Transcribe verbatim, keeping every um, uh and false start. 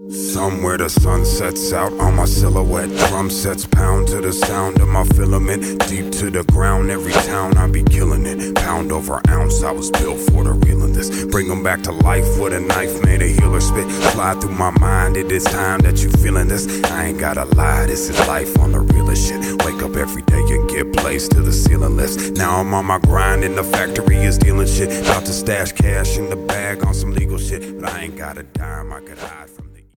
Somewhere the sun sets out on my silhouette. Drum sets pound to the sound of my filament. Deep to the ground, every town I be killing it. Pound over ounce, I was built for the real of this. Bring them back to life with a knife made a healer spit. Slide through my mind, it is time that you feeling this. I ain't gotta lie, this is life on the realest shit. Wake up every day and get placed to the ceiling list. Now I'm on my grind and the factory is dealing shit. About to stash cash in the bag on some legal shit. But I ain't got a dime I could hide from.